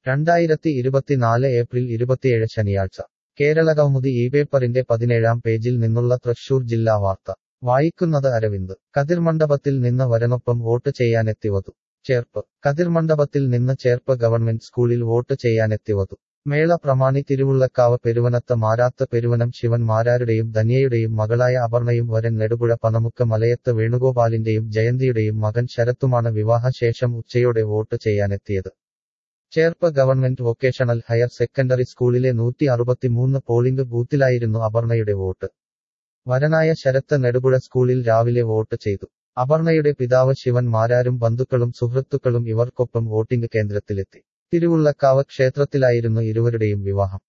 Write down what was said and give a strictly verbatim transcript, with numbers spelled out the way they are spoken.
രണ്ടായിരത്തി ഇരുപത്തിനാല് ഏപ്രിൽ ഇരുപത്തിയേഴ് ശനിയാഴ്ച കേരളകൗമുദി ഈ പേപ്പറിന്റെ പതിനേഴാം പേജിൽ നിന്നുള്ള തൃശൂർ ജില്ലാ വാർത്ത വായിക്കുന്നത് അരവിന്ദ് കതിർമണ്ഡപത്തിൽ നിന്ന് വരനൊപ്പം വോട്ട് ചെയ്യാനെത്തി വധു ചേർപ്പ് കതിർമണ്ഡപത്തിൽ നിന്ന് ചേർപ്പ് ഗവൺമെന്റ് സ്കൂളിൽ വോട്ട് ചെയ്യാനെത്തി വധു മേള പ്രമാണി തിരുവുള്ളക്കാവ് പെരുവനത്ത് മാരാത്ത് പെരുവനം ശിവൻ മാരാരുടെയും ധന്യയുടെയും മകളായ അപർണയും വരൻ നെടുപുഴ പനമുക്ക് മലയത്ത് വേണുഗോപാലിന്റെയും ജയന്തിയുടെയും മകൻ ശരത്തുമാണ് വിവാഹശേഷം ഉച്ചയോടെ വോട്ട് ചെയ്യാനെത്തിയത് Cherpu government vocational higher secondary സ്കൂളിലെ നൂറ്റി അറുപത്തിമൂന്ന് പോളിംഗ് ബൂത്തിലായിരുന്നു അപർണയുടെ വോട്ട് വരനായ ശരത്ത് നെടുപുഴ സ്കൂളിൽ രാവിലെ വോട്ട് ചെയ്തു അപർണയുടെ പിതാവ് ശിവൻ മാരാരും ബന്ധുക്കളും സുഹൃത്തുക്കളും ഇവർക്കൊപ്പം വോട്ടിംഗ് കേന്ദ്രത്തിലെത്തി തിരുവുള്ളക്കാവ് ക്ഷേത്രത്തിലായിരുന്നു ഇരുവരുടെയും വിവാഹം